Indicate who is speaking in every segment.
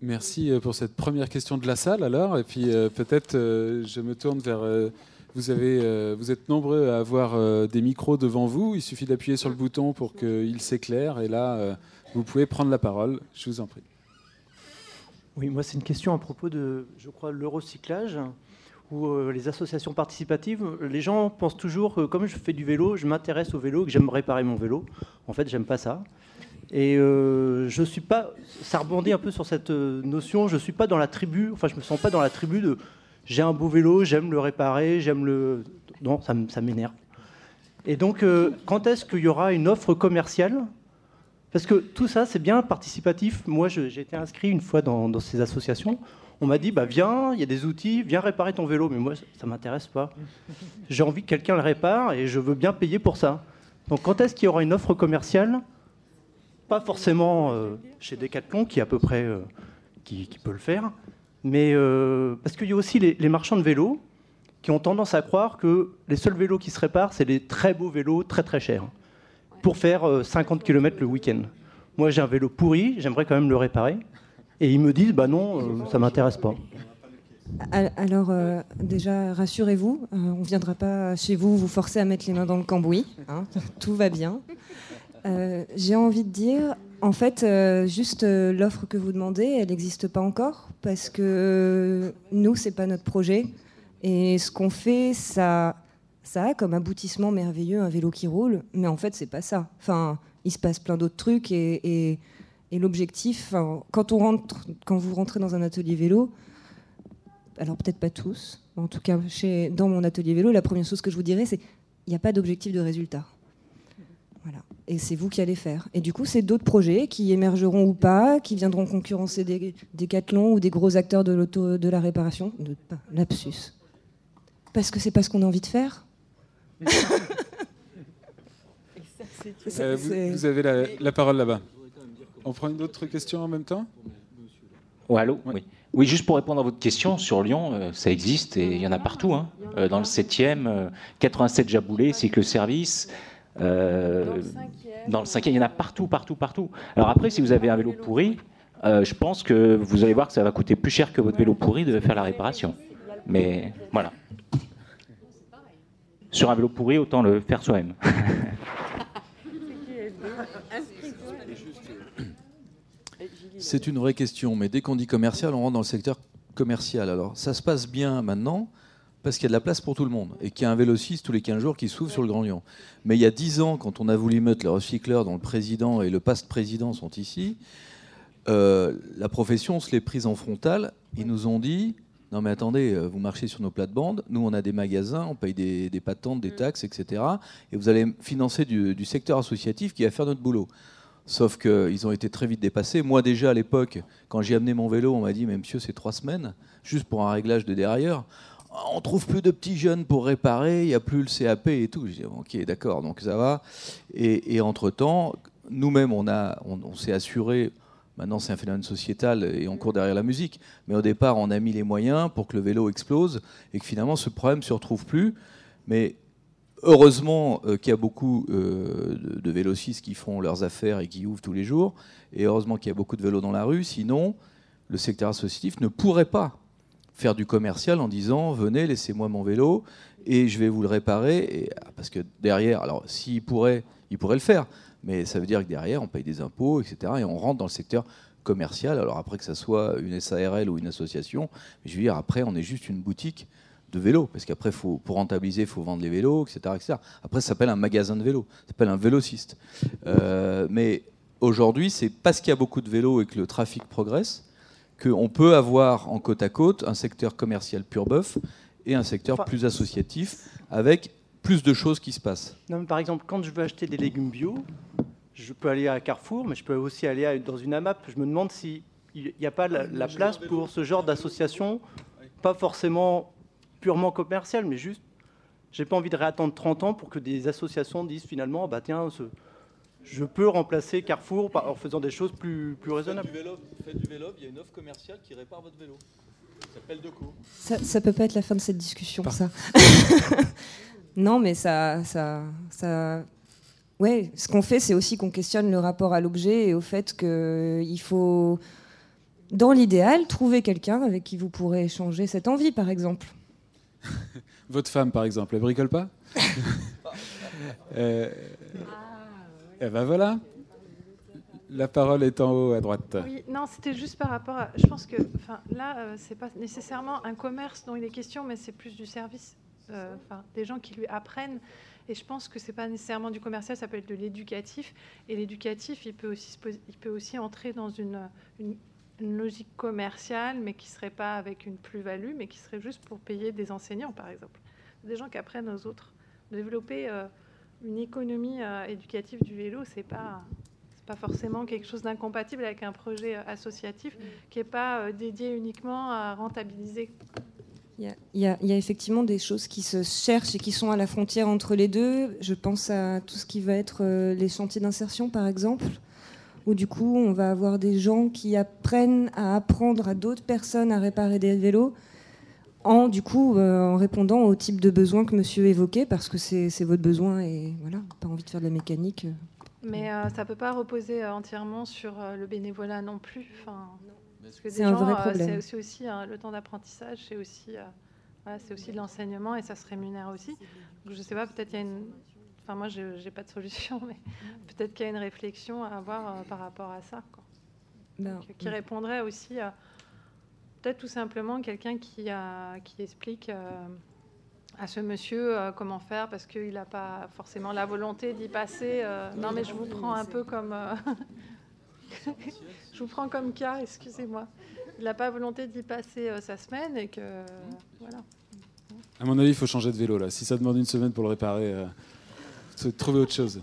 Speaker 1: Merci pour cette première question de la salle alors. Et puis peut-être je me tourne vers... vous êtes nombreux à avoir des micros devant vous. Il suffit d'appuyer sur le bouton pour qu'il s'éclaire. Et là, vous pouvez prendre la parole. Je vous en prie.
Speaker 2: Oui, moi c'est une question à propos de, je crois, l'eurocyclage ou les associations participatives. Les gens pensent toujours que comme je fais du vélo, je m'intéresse au vélo, que j'aime réparer mon vélo. En fait, j'aime pas ça. Et je suis pas. Ça rebondit un peu sur cette notion. Je suis pas dans la tribu. Enfin, je me sens pas dans la tribu de. J'ai un beau vélo, j'aime le réparer, j'aime le. Non, ça m'énerve. Et donc, quand est-ce qu'il y aura une offre commerciale ? Parce que tout ça, c'est bien participatif. Moi, j'ai été inscrit une fois dans ces associations. On m'a dit, bah, viens, il y a des outils, viens réparer ton vélo. Mais moi, ça ne m'intéresse pas. J'ai envie que quelqu'un le répare et je veux bien payer pour ça. Donc, quand est-ce qu'il y aura une offre commerciale ? Pas forcément chez Decathlon, qui à peu près qui peut le faire, mais parce qu'il y a aussi les marchands de vélos qui ont tendance à croire que les seuls vélos qui se réparent, c'est des très beaux vélos très très chers, pour faire 50 km le week-end. Moi, j'ai un vélo pourri, j'aimerais quand même le réparer. Et ils me disent, bah non, ça ne m'intéresse pas.
Speaker 3: Alors, déjà, rassurez-vous, on ne viendra pas chez vous vous forcer à mettre les mains dans le cambouis. Hein, tout va bien. J'ai envie de dire, en fait, juste l'offre que vous demandez, elle n'existe pas encore, parce que nous, ce n'est pas notre projet. Et ce qu'on fait, ça a comme aboutissement merveilleux un vélo qui roule, mais en fait, c'est pas ça. Enfin, il se passe plein d'autres trucs et l'objectif, quand vous rentrez dans un atelier vélo, alors peut-être pas tous, en tout cas dans mon atelier vélo, la première chose que je vous dirais, c'est qu'il n'y a pas d'objectif de résultat. Voilà. Et c'est vous qui allez faire. Et du coup, c'est d'autres projets qui émergeront ou pas, qui viendront concurrencer des Decathlon ou des gros acteurs de la réparation. Lapsus. Parce que c'est pas ce qu'on a envie de faire.
Speaker 1: Vous avez la parole là-bas. On prend une autre question en même temps ?
Speaker 4: Oh, allô ? Oui. Oui, juste pour répondre à votre question, sur Lyon, ça existe et il y en a partout. Hein. Dans le 7e, 87 Jaboulé, cycle service. Dans le 5e, il y en a partout. Alors après, si vous avez un vélo pourri, je pense que vous allez voir que ça va coûter plus cher que votre vélo pourri de faire la réparation. Mais voilà. Sur un vélo pourri, autant le faire soi-même.
Speaker 5: C'est une vraie question, mais dès qu'on dit commercial, on rentre dans le secteur commercial. Alors, ça se passe bien maintenant parce qu'il y a de la place pour tout le monde et qu'il y a un vélociste tous les 15 jours qui s'ouvre sur le Grand Lyon. Mais il y a 10 ans, quand on a voulu mettre le recycleur dont le président et le past-président sont ici, la profession se l'est prise en frontal. Ils nous ont dit... Non mais attendez, vous marchez sur nos plates-bandes, nous on a des magasins, on paye des patentes, des taxes, etc. Et vous allez financer du secteur associatif qui va faire notre boulot. Sauf qu'ils ont été très vite dépassés. Moi déjà à l'époque, quand j'ai amené mon vélo, on m'a dit « Mais monsieur, c'est 3 semaines, juste pour un réglage de dérailleur. On trouve plus de petits jeunes pour réparer, il n'y a plus le CAP et tout. » J'ai dit « Ok, d'accord, donc ça va. » Et entre-temps, nous-mêmes, on s'est assuré... Maintenant, c'est un phénomène sociétal et on court derrière la musique. Mais au départ, on a mis les moyens pour que le vélo explose et que finalement, ce problème ne se retrouve plus. Mais heureusement qu'il y a beaucoup de vélocistes qui font leurs affaires et qui ouvrent tous les jours. Et heureusement qu'il y a beaucoup de vélos dans la rue. Sinon, le secteur associatif ne pourrait pas faire du commercial en disant « Venez, laissez-moi mon vélo et je vais vous le réparer. » Parce que derrière, alors s'il pourrait, il pourrait le faire. Mais ça veut dire que derrière, on paye des impôts, etc. Et on rentre dans le secteur commercial. Alors après que ça soit une SARL ou une association, je veux dire, après, on est juste une boutique de vélos. Parce qu'après, pour rentabiliser, il faut vendre les vélos, etc., etc. Après, ça s'appelle un magasin de vélos. Ça s'appelle un vélociste. Mais aujourd'hui, c'est parce qu'il y a beaucoup de vélos et que le trafic progresse qu'on peut avoir en côte à côte un secteur commercial pur bœuf et un secteur plus associatif avec plus de choses qui se passent.
Speaker 2: Non, mais par exemple, quand je veux acheter des légumes bio, je peux aller à Carrefour, mais je peux aussi aller dans une AMAP. Je me demande s'il n'y a pas la place pour ce genre d'association, pas forcément purement commerciale, mais juste, j'ai pas envie de réattendre 30 ans pour que des associations disent finalement, bah tiens, je peux remplacer Carrefour en faisant des choses plus raisonnables.
Speaker 5: Faites du vélo, il y a une offre commerciale qui répare votre vélo. Ça s'appelle Deco.
Speaker 3: Ça peut pas être la fin de cette discussion, ça. Non, mais ouais, ce qu'on fait, c'est aussi qu'on questionne le rapport à l'objet et au fait qu'il faut dans l'idéal, trouver quelqu'un avec qui vous pourrez échanger cette envie, par exemple.
Speaker 1: Votre femme, par exemple, elle bricole pas? Eh ben voilà. La parole est en haut à droite.
Speaker 6: Oui, non, c'était juste par rapport à... Je pense que là, c'est pas nécessairement un commerce dont il est question, mais c'est plus du service. Des gens qui lui apprennent. Et je pense que c'est pas nécessairement du commercial, ça peut être de l'éducatif. Et l'éducatif, il peut aussi entrer dans une logique commerciale, mais qui serait pas avec une plus-value, mais qui serait juste pour payer des enseignants, par exemple. Des gens qui apprennent aux autres. Développer une économie éducative du vélo, c'est pas forcément quelque chose d'incompatible avec un projet associatif qui n'est pas dédié uniquement à rentabiliser.
Speaker 3: Il y a effectivement des choses qui se cherchent et qui sont à la frontière entre les deux. Je pense à tout ce qui va être les chantiers d'insertion, par exemple, où du coup, on va avoir des gens qui apprennent à apprendre à d'autres personnes à réparer des vélos en répondant au type de besoin que monsieur évoquait, parce que c'est votre besoin et voilà, pas envie de faire de la mécanique.
Speaker 6: Mais ça ne peut pas reposer entièrement sur le bénévolat non plus. Parce que
Speaker 3: c'est un vrai problème.
Speaker 6: C'est aussi le temps d'apprentissage, c'est aussi de l'enseignement et ça se rémunère aussi. Donc, je ne sais pas, peut-être il y a une... moi, je n'ai pas de solution, mais peut-être qu'il y a une réflexion à avoir par rapport à ça. Quoi. Qui répondrait aussi peut-être tout simplement quelqu'un qui explique à ce monsieur comment faire parce qu'il n'a pas forcément la volonté d'y passer. Non, mais je vous prends un peu comme... je vous prends comme cas, excusez-moi. Il n'a pas volonté d'y passer sa semaine et que... voilà.
Speaker 1: À mon avis, il faut changer de vélo, là. Si ça demande une semaine pour le réparer, trouver autre chose.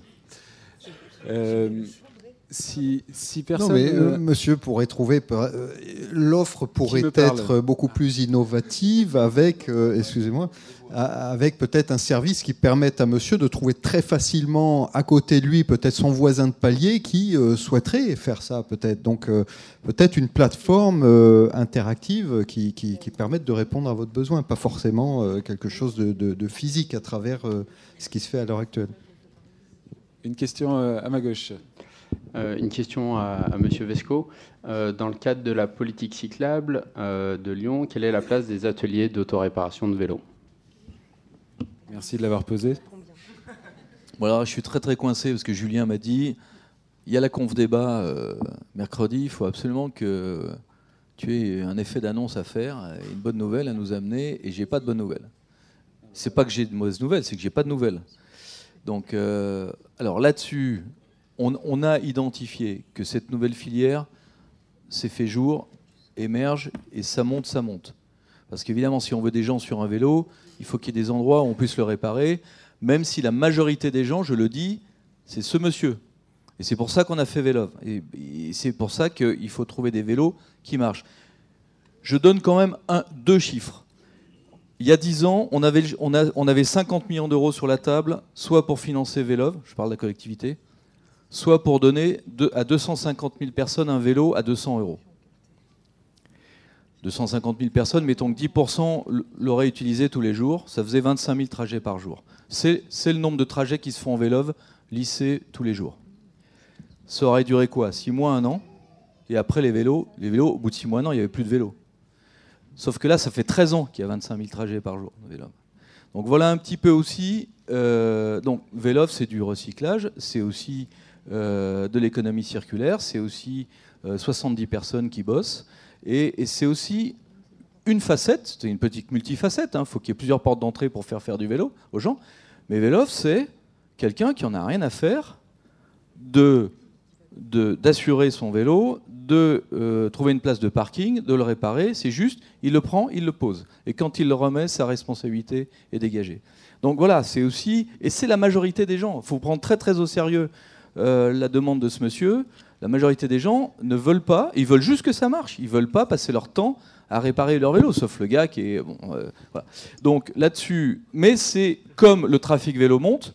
Speaker 1: Si personne...
Speaker 7: Non, mais monsieur pourrait trouver... l'offre pourrait être beaucoup plus innovative avec, avec peut-être un service qui permette à monsieur de trouver très facilement à côté de lui peut-être son voisin de palier qui souhaiterait faire ça peut-être. Donc peut-être une plateforme interactive qui permette de répondre à votre besoin, pas forcément quelque chose de physique à travers ce qui se fait à l'heure actuelle.
Speaker 1: Une question à ma gauche.
Speaker 8: Une question à Monsieur Vesco. Dans le cadre de la politique cyclable de Lyon, quelle est la place des ateliers d'autoréparation de vélos?
Speaker 1: Merci de l'avoir posé.
Speaker 5: Voilà, je suis très très coincé parce que Julien m'a dit il y a la conf débat mercredi, il faut absolument que tu aies un effet d'annonce à faire, une bonne nouvelle à nous amener, et j'ai pas de bonne nouvelle. C'est pas que j'ai de mauvaises nouvelles, c'est que j'ai pas de nouvelles. Donc, alors là-dessus, on a identifié que cette nouvelle filière s'est fait jour, émerge, et ça monte. Parce qu'évidemment, si on veut des gens sur un vélo, il faut qu'il y ait des endroits où on puisse le réparer, même si la majorité des gens, je le dis, c'est ce monsieur. Et c'est pour ça qu'on a fait Vélove. Et c'est pour ça qu'il faut trouver des vélos qui marchent. Je donne quand même deux chiffres. Il y a 10 ans, on avait 50 millions d'euros sur la table, soit pour financer Vélove, je parle de la collectivité, soit pour donner à 250 000 personnes un vélo à 200 euros. 250 000 personnes, mettons que 10% l'auraient utilisé tous les jours, ça faisait 25 000 trajets par jour. C'est le nombre de trajets qui se font en Vélove, lycée, tous les jours. Ça aurait duré quoi? 6 mois, 1 an? Et après, les vélos, au bout de 6 mois, 1 an, il n'y avait plus de vélos. Sauf que là, ça fait 13 ans qu'il y a 25 000 trajets par jour de Vélove. Donc voilà un petit peu aussi... donc Vélove, c'est du recyclage, c'est aussi... de l'économie circulaire, c'est aussi 70 personnes qui bossent, et c'est aussi une facette, c'est une petite multifacette, il faut qu'il y ait plusieurs portes d'entrée pour faire du vélo aux gens, mais Vélove, c'est quelqu'un qui en a rien à faire d'assurer son vélo, de trouver une place de parking, de le réparer, c'est juste, il le prend, il le pose, et quand il le remet, sa responsabilité est dégagée. Donc voilà, c'est aussi, et c'est la majorité des gens, il faut prendre très très au sérieux la demande de ce monsieur. La majorité des gens ne veulent pas, ils veulent juste que ça marche. Ils ne veulent pas passer leur temps à réparer leur vélo, sauf le gars qui est... Bon, voilà. Donc là-dessus, mais c'est comme le trafic vélo monte,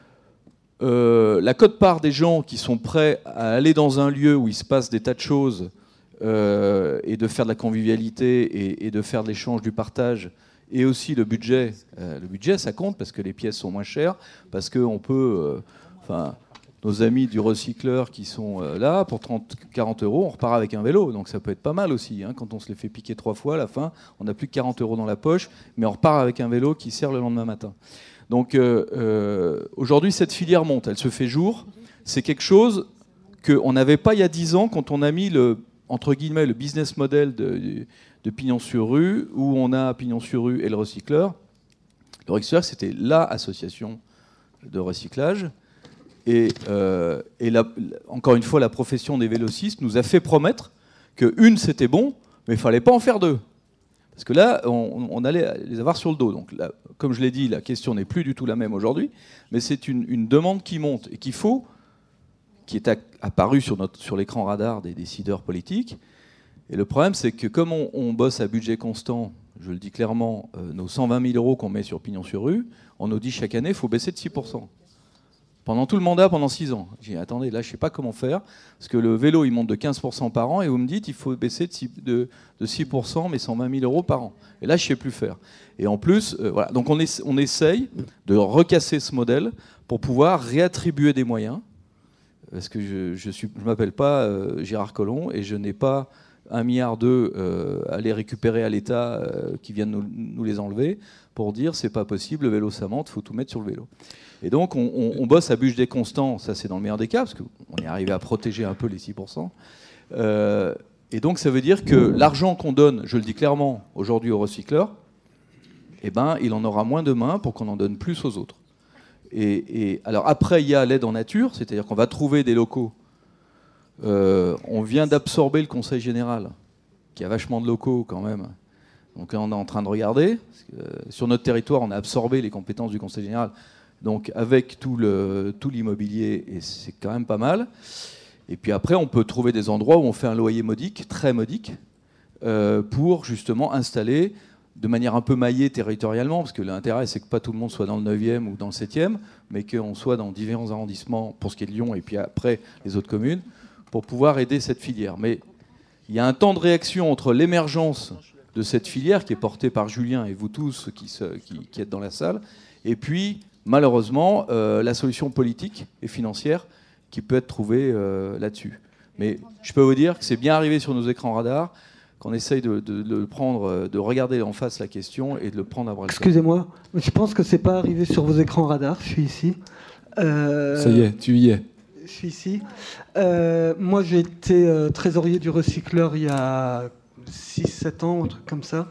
Speaker 5: la quote-part des gens qui sont prêts à aller dans un lieu où il se passe des tas de choses et de faire de la convivialité et de faire de l'échange, du partage, et aussi le budget, ça compte parce que les pièces sont moins chères, parce qu'on peut... nos amis du recycleur qui sont là, pour 30-40 euros, on repart avec un vélo. Donc ça peut être pas mal aussi. Hein. Quand on se les fait piquer 3 fois, à la fin, on n'a plus que 40 euros dans la poche, mais on repart avec un vélo qui sert le lendemain matin. Donc aujourd'hui, cette filière monte, elle se fait jour. C'est quelque chose qu'on n'avait pas il y a 10 ans quand on a mis entre guillemets, le business model de Pignon-sur-Rue, où on a Pignon-sur-Rue et le recycleur. Le recycleur, c'était l'association de recyclage. Et encore une fois, la profession des vélocistes nous a fait promettre qu'une, c'était bon, mais il ne fallait pas en faire 2. Parce que là, on allait les avoir sur le dos. Donc, là, comme je l'ai dit, la question n'est plus du tout la même aujourd'hui, mais c'est une demande qui monte et qui est apparue sur l'écran radar des décideurs politiques. Et le problème, c'est que comme on bosse à budget constant, je le dis clairement, nos 120 000 euros qu'on met sur Pignon-sur-Rue, on nous dit chaque année, il faut baisser de 6%. Pendant tout le mandat, pendant 6 ans. J'ai dit, attendez, là, je ne sais pas comment faire, parce que le vélo, il monte de 15% par an, et vous me dites, il faut baisser de 6%, mais 120 000 euros par an. Et là, je ne sais plus faire. Et en plus, voilà. Donc on essaye de recasser ce modèle pour pouvoir réattribuer des moyens, parce que je ne m'appelle pas Gérard Collomb, et je n'ai pas 1,2 milliard à les récupérer à l'État qui vient de nous les enlever, pour dire, c'est pas possible, le vélo, ça monte, il faut tout mettre sur le vélo. Et donc, on bosse à budget constant, ça c'est dans le meilleur des cas, parce qu'on est arrivé à protéger un peu les 6%. Et donc, ça veut dire que l'argent qu'on donne, je le dis clairement, aujourd'hui aux recycleurs, eh ben, il en aura moins demain pour qu'on en donne plus aux autres. Et alors, après, il y a l'aide en nature, c'est-à-dire qu'on va trouver des locaux. On vient d'absorber le Conseil général, qui a vachement de locaux quand même. Donc là, on est en train de regarder. Parce que, sur notre territoire, on a absorbé les compétences du Conseil général. Donc avec tout l'immobilier, et c'est quand même pas mal. Et puis après, on peut trouver des endroits où on fait un loyer modique, très modique, pour justement installer de manière un peu maillée territorialement, parce que l'intérêt, c'est que pas tout le monde soit dans le 9e ou dans le 7e, mais qu'on soit dans différents arrondissements, pour ce qui est de Lyon, et puis après les autres communes, pour pouvoir aider cette filière. Mais il y a un temps de réaction entre l'émergence de cette filière, qui est portée par Julien et vous tous qui êtes dans la salle, et puis malheureusement, la solution politique et financière qui peut être trouvée là-dessus. Mais je peux vous dire que c'est bien arrivé sur nos écrans radars, qu'on essaye de prendre, de regarder en face la question et de le prendre à bras le corps.
Speaker 9: Excusez-moi, je pense que c'est pas arrivé sur vos écrans radars. Je suis ici.
Speaker 1: Ça y est, tu y es.
Speaker 9: Je suis ici. Moi, j'ai été trésorier du recycleur il y a 6-7 ans, un truc comme ça.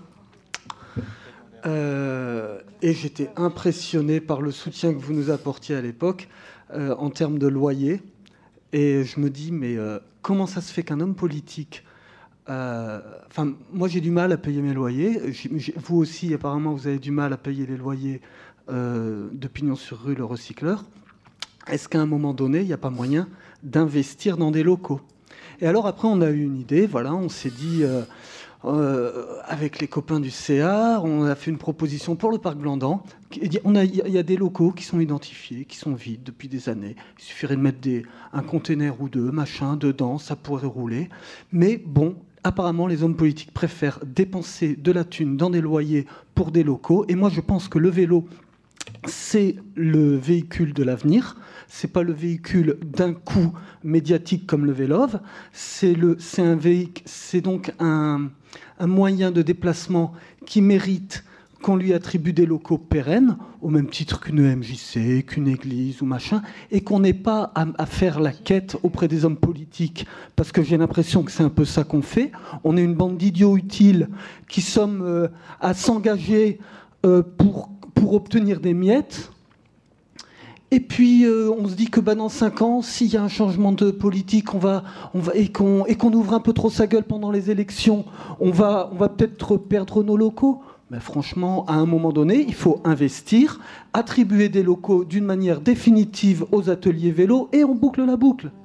Speaker 9: Et j'étais impressionné par le soutien que vous nous apportiez à l'époque en termes de loyer. Et je me dis, mais comment ça se fait qu'un homme politique... moi, j'ai du mal à payer mes loyers. Vous aussi, apparemment, vous avez du mal à payer les loyers de Pignon-sur-Rue, le recycleur. Est-ce qu'à un moment donné, il n'y a pas moyen d'investir dans des locaux? Et alors, après, on a eu une idée. Voilà, on s'est dit... avec les copains du CA, on a fait une proposition pour le parc Blandan. Il y a des locaux qui sont identifiés, qui sont vides depuis des années. Il suffirait de mettre un container ou deux, machin, dedans, ça pourrait rouler. Mais bon, apparemment, les hommes politiques préfèrent dépenser de la thune dans des loyers pour des locaux. Et moi, je pense que le vélo, c'est le véhicule de l'avenir. C'est pas le véhicule d'un coup médiatique comme le Vélove. C'est donc un moyen de déplacement qui mérite qu'on lui attribue des locaux pérennes, au même titre qu'une MJC, qu'une église ou machin, et qu'on n'ait pas à faire la quête auprès des hommes politiques, parce que j'ai l'impression que c'est un peu ça qu'on fait. On est une bande d'idiots utiles qui sommes à s'engager pour obtenir des miettes. Et puis, on se dit que dans 5 ans, s'il y a un changement de politique, et qu'on ouvre un peu trop sa gueule pendant les élections, on va peut-être perdre nos locaux. Mais franchement, à un moment donné, il faut investir, attribuer des locaux d'une manière définitive aux ateliers vélo, et on boucle la boucle.